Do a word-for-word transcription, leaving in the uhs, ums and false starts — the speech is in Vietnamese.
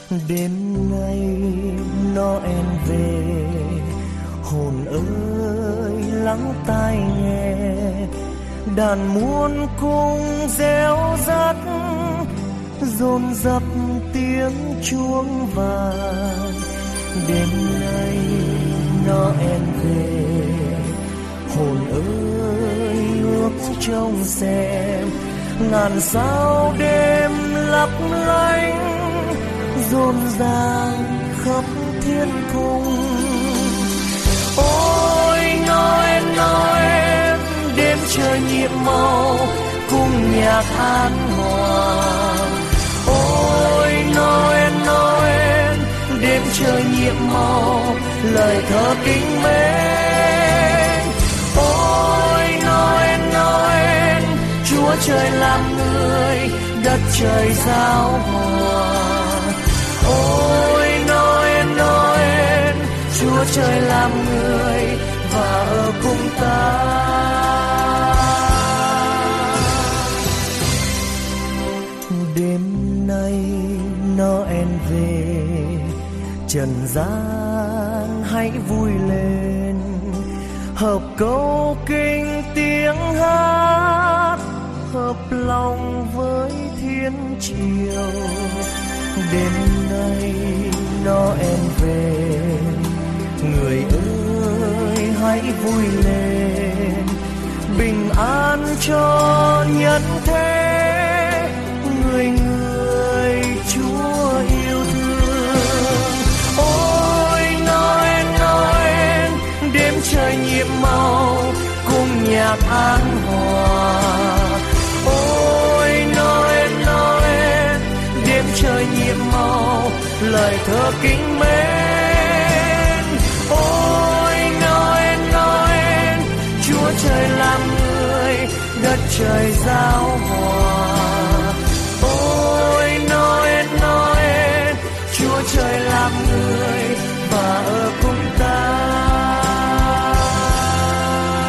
Đêm nay Noel về, hồn ơi lắng tai nghe, đàn muôn cung réo rắt, dồn dập tiếng chuông vàng. Đêm nay Noel về, hồn ơi ngước trông xem, ngàn sao đêm lấp lánh, rộn ràng khắp thiên cung. Ôi Noel Noel, đêm trời nhiệm màu cùng nhạc an hòa. Ôi Noel Noel, đêm trời nhiệm màu lời thơ kính mến. Ôi Noel Noel, Chúa trời làm người, đất trời giao hòa. Ôi Noel Noel, Chúa trời làm người và ở cùng ta. Đêm nay Noel về, trần gian hãy vui lên, hợp câu kinh tiếng hát, hợp lòng với thiên triều. Đêm nay Noel về, người ơi hãy vui lên, bình an cho nhân thế, người người Chúa yêu thương. Ôi Noel Noel, đêm trời nhiệm màu cùng nhạc an hòa. Ôi Noel Noel, đêm trời nhiệm màu lời thơ kính mến. Ôi Noel Noel, Chúa trời làm người, đất trời giao hòa. Ôi Noel Noel, Chúa trời làm người và ở cùng ta.